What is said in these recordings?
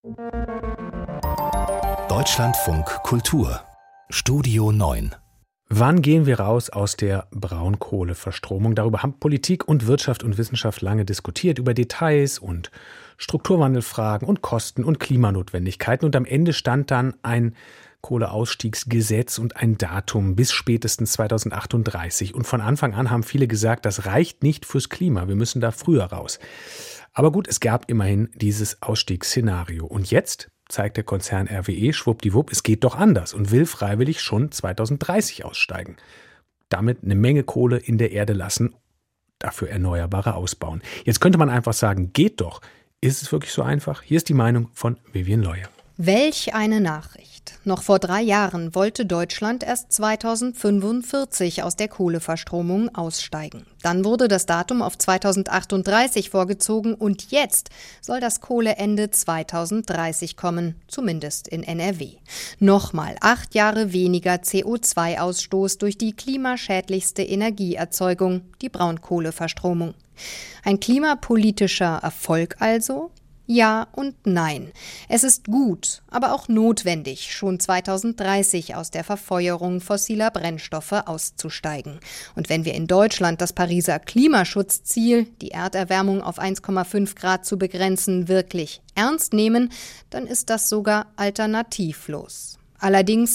Deutschlandfunk Kultur Studio 9. Wann gehen wir raus aus der Braunkohleverstromung? Darüber haben Politik und Wirtschaft und Wissenschaft lange diskutiert, über Details und Strukturwandelfragen und Kosten und Klimanotwendigkeiten. Und am Ende stand dann ein Kohleausstiegsgesetz und ein Datum bis spätestens 2038. Und von Anfang an haben viele gesagt, das reicht nicht fürs Klima, wir müssen da früher raus. Aber gut, es gab immerhin dieses Ausstiegsszenario. Und jetzt zeigt der Konzern RWE schwuppdiwupp, es geht doch anders und will freiwillig schon 2030 aussteigen. Damit eine Menge Kohle in der Erde lassen, dafür Erneuerbare ausbauen. Jetzt könnte man einfach sagen, geht doch. Ist es wirklich so einfach? Hier ist die Meinung von Vivian Leue. Welch eine Nachricht. Noch vor 3 Jahren wollte Deutschland erst 2045 aus der Kohleverstromung aussteigen. Dann wurde das Datum auf 2038 vorgezogen und jetzt soll das Kohleende 2030 kommen, zumindest in NRW. Nochmal 8 Jahre weniger CO2-Ausstoß durch die klimaschädlichste Energieerzeugung, die Braunkohleverstromung. Ein klimapolitischer Erfolg also? Ja und nein. Es ist gut, aber auch notwendig, schon 2030 aus der Verfeuerung fossiler Brennstoffe auszusteigen. Und wenn wir in Deutschland das Pariser Klimaschutzziel, die Erderwärmung auf 1,5 Grad zu begrenzen, wirklich ernst nehmen, dann ist das sogar alternativlos. Allerdings,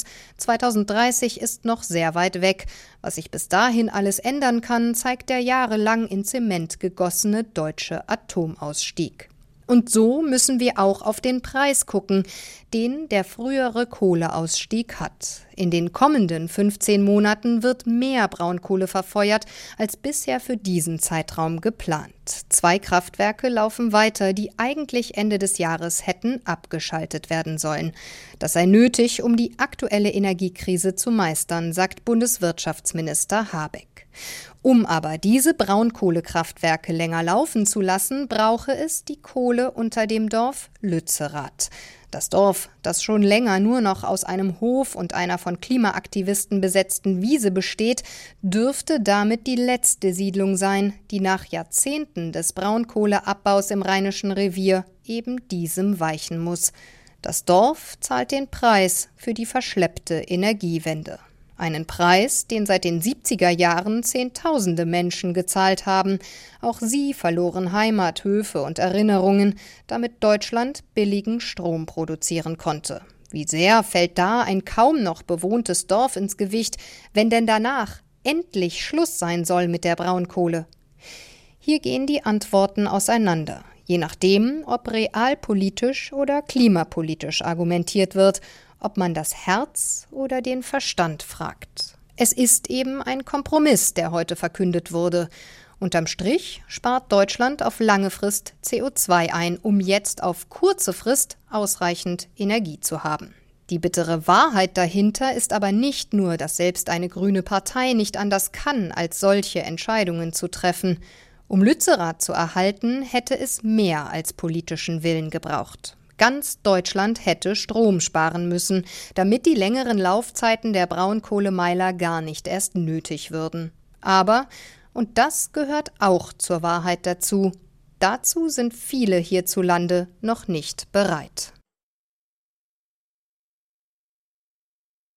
2030 ist noch sehr weit weg. Was sich bis dahin alles ändern kann, zeigt der jahrelang in Zement gegossene deutsche Atomausstieg. Und so müssen wir auch auf den Preis gucken, den der frühere Kohleausstieg hat. In den kommenden 15 Monaten wird mehr Braunkohle verfeuert als bisher für diesen Zeitraum geplant. 2 Kraftwerke laufen weiter, die eigentlich Ende des Jahres hätten abgeschaltet werden sollen. Das sei nötig, um die aktuelle Energiekrise zu meistern, sagt Bundeswirtschaftsminister Habeck. Um aber diese Braunkohlekraftwerke länger laufen zu lassen, brauche es die Kohle unter dem Dorf Lützerath. Das Dorf, das schon länger nur noch aus einem Hof und einer von Klimaaktivisten besetzten Wiese besteht, dürfte damit die letzte Siedlung sein, die nach Jahrzehnten des Braunkohleabbaus im Rheinischen Revier eben diesem weichen muss. Das Dorf zahlt den Preis für die verschleppte Energiewende. Einen Preis, den seit den 70er Jahren Zehntausende Menschen gezahlt haben. Auch sie verloren Heimat, Höfe und Erinnerungen, damit Deutschland billigen Strom produzieren konnte. Wie sehr fällt da ein kaum noch bewohntes Dorf ins Gewicht, wenn denn danach endlich Schluss sein soll mit der Braunkohle? Hier gehen die Antworten auseinander, je nachdem, ob realpolitisch oder klimapolitisch argumentiert wird, ob man das Herz oder den Verstand fragt. Es ist eben ein Kompromiss, der heute verkündet wurde. Unterm Strich spart Deutschland auf lange Frist CO2 ein, um jetzt auf kurze Frist ausreichend Energie zu haben. Die bittere Wahrheit dahinter ist aber nicht nur, dass selbst eine grüne Partei nicht anders kann, als solche Entscheidungen zu treffen. Um Lützerath zu erhalten, hätte es mehr als politischen Willen gebraucht. Ganz Deutschland hätte Strom sparen müssen, damit die längeren Laufzeiten der Braunkohlemeiler gar nicht erst nötig würden. Aber, und das gehört auch zur Wahrheit dazu, dazu sind viele hierzulande noch nicht bereit.